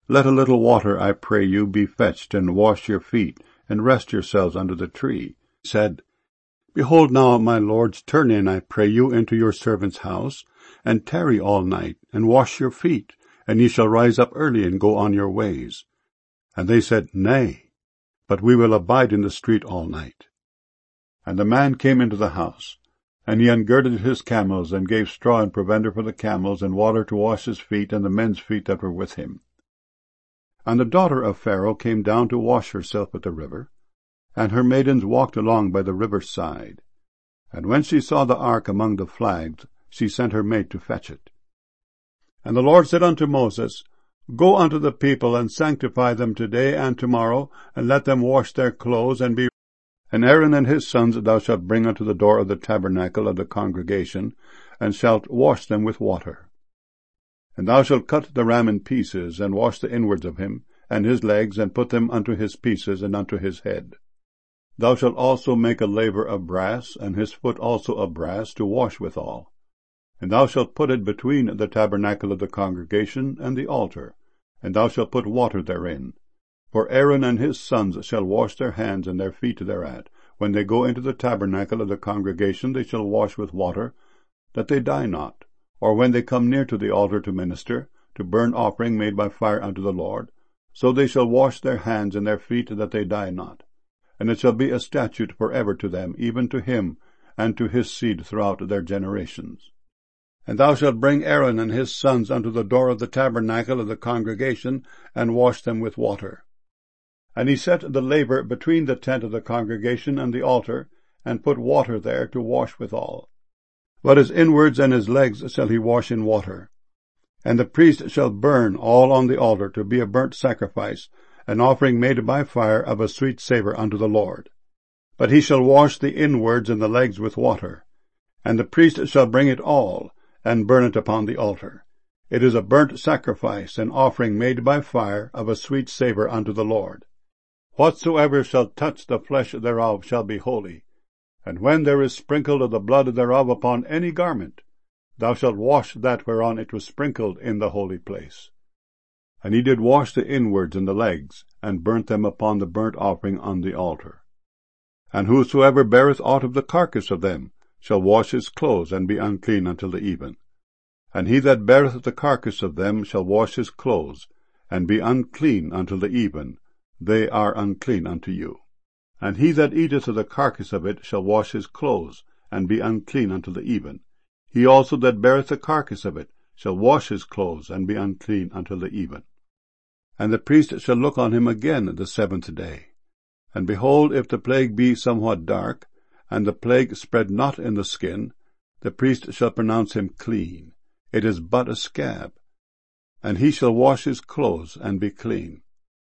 Let a little water, I pray you, be fetched, and wash your feet, and rest yourselves under the tree. He said, Behold now, my lords, turn in, I pray you, into your servant's house, and tarry all night, and wash your feet, and ye shall rise up early and go on your ways. And they said, Nay, but we will abide in the street all night. And the man came into the house, and he ungirded his camels, and gave straw and provender for the camels, and water to wash his feet, and the men's feet that were with him. And the daughter of Pharaoh came down to wash herself at the river, and her maidens walked along by the river's side. And when she saw the ark among the flags, she sent her maid to fetch it. And the Lord said unto Moses, Go unto the people, and sanctify them today and tomorrow, and let them wash their clothes, and be. And Aaron and his sons thou shalt bring unto the door of the tabernacle of the congregation, and shalt wash them with water. And thou shalt cut the ram in pieces, and wash the inwards of him, and his legs, and put them unto his pieces, and unto his head. Thou shalt also make a laver of brass, and his foot also of brass, to wash withal. And thou shalt put it between the tabernacle of the congregation and the altar, and thou shalt put water therein. For Aaron and his sons shall wash their hands and their feet thereat. When they go into the tabernacle of the congregation, they shall wash with water, that they die not. Or when they come near to the altar to minister, to burn offering made by fire unto the Lord, so they shall wash their hands and their feet, that they die not. And it shall be a statute forever to them, even to him, and to his seed throughout their generations. And thou shalt bring Aaron and his sons unto the door of the tabernacle of the congregation, and wash them with water. And he set the laver between the tent of the congregation and the altar, and put water there to wash withal. But his inwards and his legs shall he wash in water. And the priest shall burn all on the altar to be a burnt sacrifice, an offering made by fire of a sweet savour unto the Lord. But he shall wash the inwards and the legs with water. And the priest shall bring it all, and burn it upon the altar. It is a burnt sacrifice, an offering made by fire of a sweet savour unto the Lord. Whatsoever shall touch the flesh thereof shall be holy. And when there is sprinkled of the blood thereof upon any garment, thou shalt wash that whereon it was sprinkled in the holy place. And he did wash the inwards and the legs, and burnt them upon the burnt offering on the altar. And whosoever beareth aught of the carcass of them shall wash his clothes, and be unclean until the even. And he that beareth the carcass of them shall wash his clothes, and be unclean until the even. They are unclean unto you. And he that eateth of the carcass of it shall wash his clothes, and be unclean until the even. He also that beareth the carcass of it shall wash his clothes, and be unclean until the even. And the priest shall look on him again the seventh day. And behold, if the plague be somewhat dark, and the plague spread not in the skin, the priest shall pronounce him clean. It is but a scab. And he shall wash his clothes, and be clean.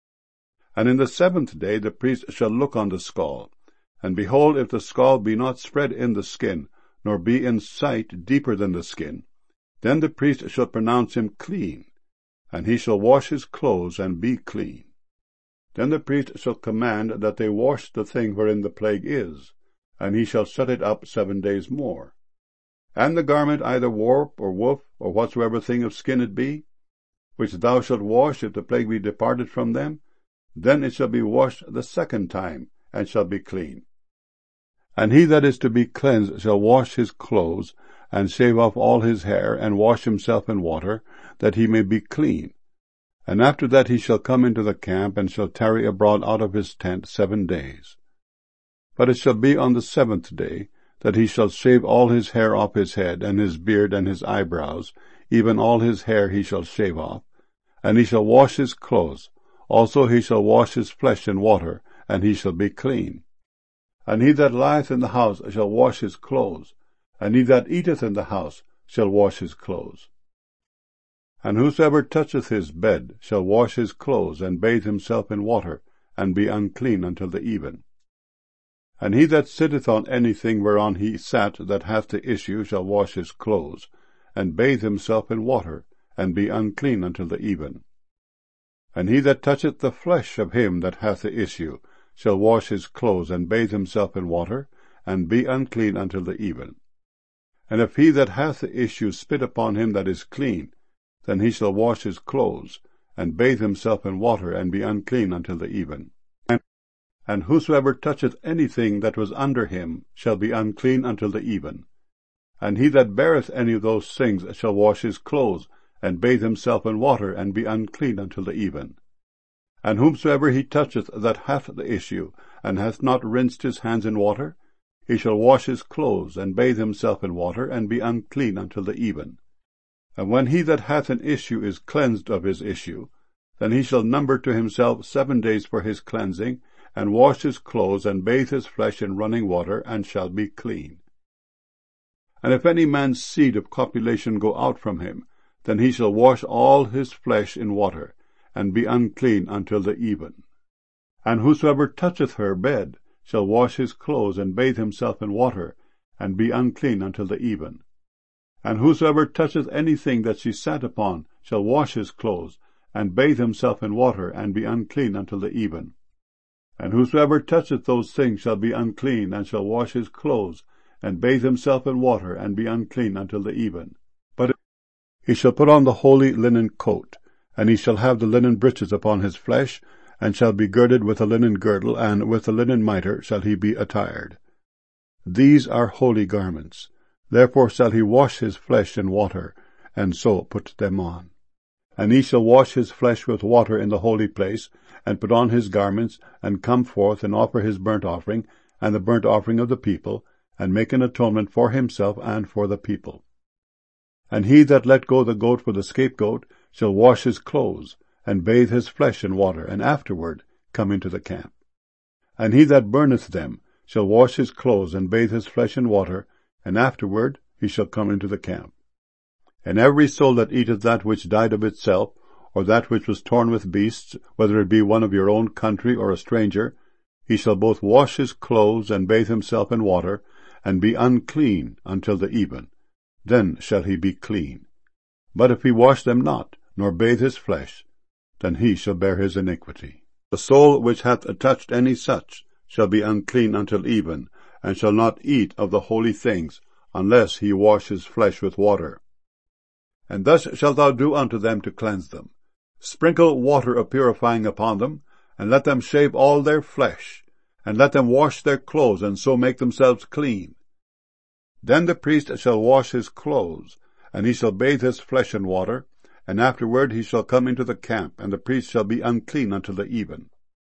And in the seventh day the priest shall look on the skull. And behold, if the skull be not spread in the skin, nor be in sight deeper than the skin, then the priest shall pronounce him clean, and he shall wash his clothes, and be clean. Then the priest shall command that they wash the thing wherein the plague is, and he shall shut it up 7 days more. And the garment, either warp, or woof, or whatsoever thing of skin it be, which thou shalt wash if the plague be departed from them, then it shall be washed the second time, and shall be clean. And he that is to be cleansed shall wash his clothes, and shave off all his hair, and wash himself in water, that he may be clean. And after that he shall come into the camp, and shall tarry abroad out of his tent 7 days. But it shall be on the 7th day, that he shall shave all his hair off his head, and his beard, and his eyebrows, even all his hair he shall shave off. And he shall wash his clothes. Also he shall wash his flesh in water, and he shall be clean. And he that lieth in the house shall wash his clothes, and he that eateth in the house shall wash his clothes. And whosoever toucheth his bed shall wash his clothes, and bathe himself in water, and be unclean until the even. And he that sitteth on anything whereon he sat that hath the issue shall wash his clothes, and bathe himself in water, and be unclean until the even. And he that toucheth the flesh of him that hath the issue shall wash his clothes, and bathe himself in water, and be unclean until the even. And if he that hath the issue spit upon him that is clean, then he shall wash his clothes, and bathe himself in water, and be unclean until the even. And whosoever toucheth anything that was under him shall be unclean until the even. And he that beareth any of those things shall wash his clothes, and bathe himself in water, and be unclean until the even. And whomsoever he toucheth that hath the issue, and hath not rinsed his hands in water, he shall wash his clothes, and bathe himself in water, and be unclean until the even. And when he that hath an issue is cleansed of his issue, then he shall number to himself 7 days for his cleansing, and wash his clothes, and bathe his flesh in running water, and shall be clean. And if any man's seed of copulation go out from him, then he shall wash all his flesh in water, and be unclean until the even. And whosoever toucheth her bed shall wash his clothes, and bathe himself in water, and be unclean until the even. And whosoever toucheth anything that she sat upon shall wash his clothes, and bathe himself in water, and be unclean until the even. And whosoever toucheth those things shall be unclean, and shall wash his clothes, and bathe himself in water, and be unclean until the even. But he shall put on the holy linen coat, and he shall have the linen breeches upon his flesh, and shall be girded with a linen girdle, and with a linen mitre shall he be attired. These are holy garments. Therefore shall he wash his flesh in water, and so put them on. And he shall wash his flesh with water in the holy place, and put on his garments, and come forth, and offer his burnt offering, and the burnt offering of the people, and make an atonement for himself and for the people. And he that let go the goat for the scapegoat shall wash his clothes, and bathe his flesh in water, and afterward come into the camp. And he that burneth them shall wash his clothes, and bathe his flesh in water, and afterward he shall come into the camp. And every soul that eateth that which died of itself, or that which was torn with beasts, whether it be one of your own country or a stranger, he shall both wash his clothes, and bathe himself in water, and be unclean until the even. Then shall he be clean. But if he wash them not, nor bathe his flesh, then he shall bear his iniquity. The soul which hath touched any such shall be unclean until even, and shall not eat of the holy things, unless he wash his flesh with water. And thus shalt thou do unto them to cleanse them. Sprinkle water of purifying upon them, and let them shave all their flesh, and let them wash their clothes, and so make themselves clean. Then the priest shall wash his clothes, and he shall bathe his flesh in water, and afterward he shall come into the camp, and the priest shall be unclean until the even.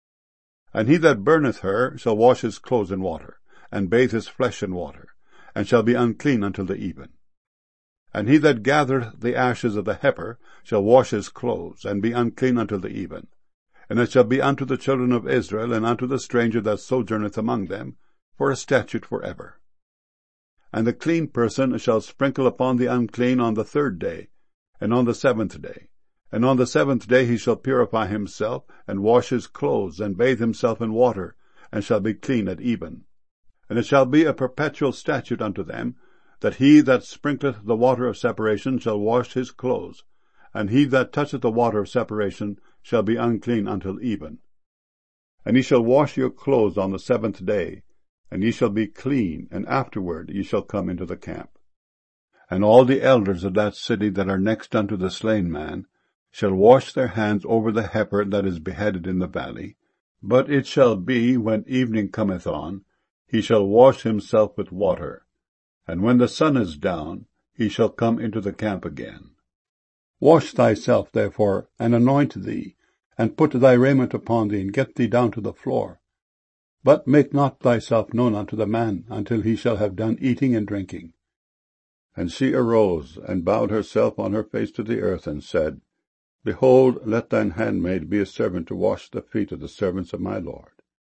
And he that burneth her shall wash his clothes in water, and bathe his flesh in water, and shall be unclean until the even. And he that gathereth the ashes of the heifer shall wash his clothes, and be unclean until the even. And it shall be unto the children of Israel, and unto the stranger that sojourneth among them, for a statute forever. And the clean person shall sprinkle upon the unclean on the 3rd day, and on the 7th day. And on the 7th day he shall purify himself, and wash his clothes, and bathe himself in water, and shall be clean at even. And it shall be a perpetual statute unto them, that he that sprinkleth the water of separation shall wash his clothes, and he that toucheth the water of separation shall be unclean until even. And ye shall wash your clothes on the 7th day, and ye shall be clean, and afterward ye shall come into the camp. And all the elders of that city that are next unto the slain man shall wash their hands over the heifer that is beheaded in the valley. But it shall be, when evening cometh on, he shall wash himself with water, and when the sun is down, he shall come into the camp again. Wash thyself, therefore, and anoint thee, and put thy raiment upon thee, and get thee down to the floor. But make not thyself known unto the man, until he shall have done eating and drinking. And she arose, and bowed herself on her face to the earth, and said, Behold, let thine handmaid be a servant to wash the feet of the servants of my Lord.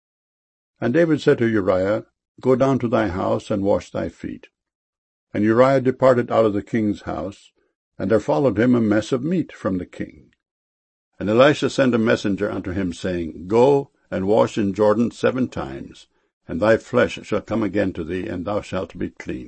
And David said to Uriah, Go down to thy house, and wash thy feet. And Uriah departed out of the king's house, and there followed him a mess of meat from the king. And Elisha sent a messenger unto him, saying, Go and wash in Jordan 7 times, and thy flesh shall come again to thee, and thou shalt be clean.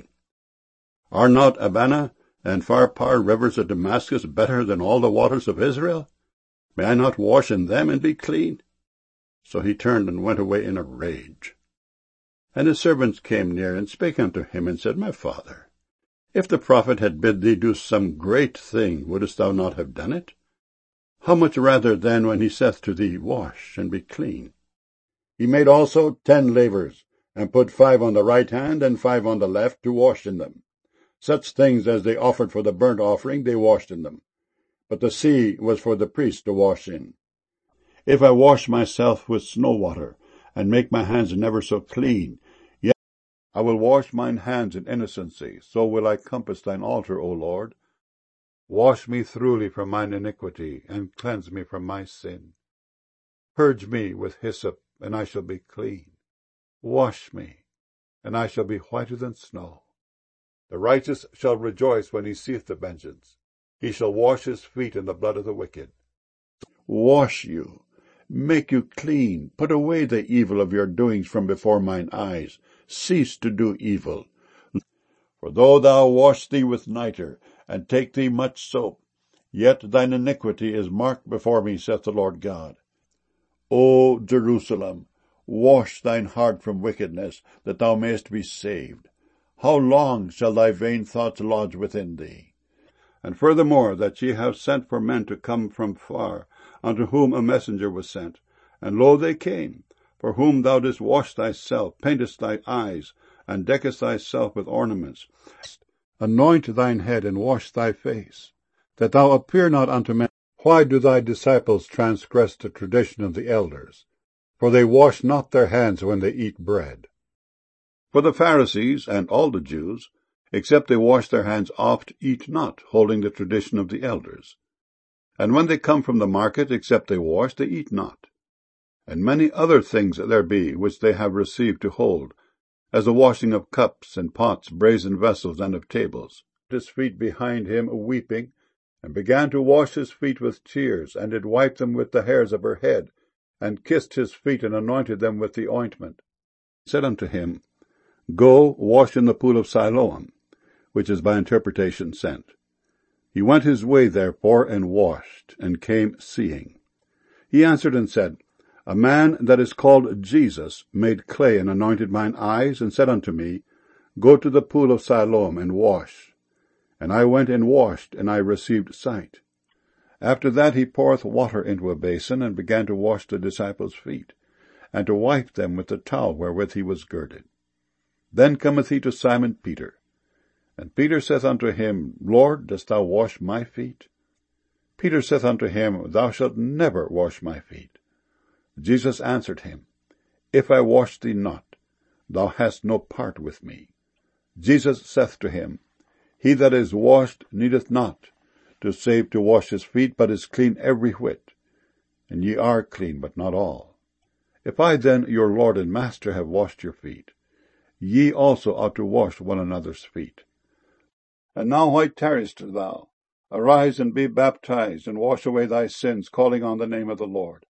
Are not Abana and Pharpar rivers of Damascus better than all the waters of Israel? May I not wash in them and be clean? So he turned and went away in a rage. And his servants came near, and spake unto him, and said, My father, if the prophet had bid thee do some great thing, wouldest thou not have done it? How much rather then when he saith to thee, Wash, and be clean? He made also 10 lavers, and put 5 on the right hand, and 5 on the left, to wash in them. Such things as they offered for the burnt offering they washed in them. But the sea was for the priests to wash in. If I wash myself with snow water, and make my hands never so clean, yet I will wash mine hands in innocency, so will I compass thine altar, O Lord. Wash me thoroughly from mine iniquity, and cleanse me from my sin. Purge me with hyssop, and I shall be clean. Wash me, and I shall be whiter than snow. The righteous shall rejoice when he seeth the vengeance. He shall wash his feet in the blood of the wicked. Wash you, make you clean, put away the evil of your doings from before mine eyes. Cease to do evil. For though thou wash thee with nitre, and take thee much soap, yet thine iniquity is marked before me, saith the Lord God. O Jerusalem, wash thine heart from wickedness, that thou mayest be saved. How long shall thy vain thoughts lodge within thee? And furthermore, that ye have sent for men to come from far, unto whom a messenger was sent. And lo, they came, for whom thou didst wash thyself, paintest thy eyes, and deckest thyself with ornaments. Anoint thine head, and wash thy face, that thou appear not unto men. Why do thy disciples transgress the tradition of the elders? For they wash not their hands when they eat bread. For the Pharisees, and all the Jews, except they wash their hands oft, eat not, holding the tradition of the elders. And when they come from the market, except they wash, they eat not. And many other things there be, which they have received to hold, as the washing of cups, and pots, brazen vessels, and of tables. His feet behind him, weeping, and began to wash his feet with tears, and did wipe them with the hairs of her head, and kissed his feet, and anointed them with the ointment. Said unto him, Go, wash in the pool of Siloam, which is by interpretation sent. He went his way therefore, and washed, and came seeing. He answered and said, A man that is called Jesus made clay, and anointed mine eyes, and said unto me, Go to the pool of Siloam, and wash. And I went and washed, and I received sight. After that he poureth water into a basin, and began to wash the disciples' feet, and to wipe them with the towel wherewith he was girded. Then cometh he to Simon Peter. And Peter saith unto him, Lord, dost thou wash my feet? Peter saith unto him, Thou shalt never wash my feet. Jesus answered him, If I wash thee not, thou hast no part with me. Jesus saith to him, He that is washed needeth not to save to wash his feet, but is clean every whit. And ye are clean, but not all. If I then, your Lord and Master, have washed your feet, ye also ought to wash one another's feet. And now why tarriest thou? Arise and be baptized, and wash away thy sins, calling on the name of the Lord.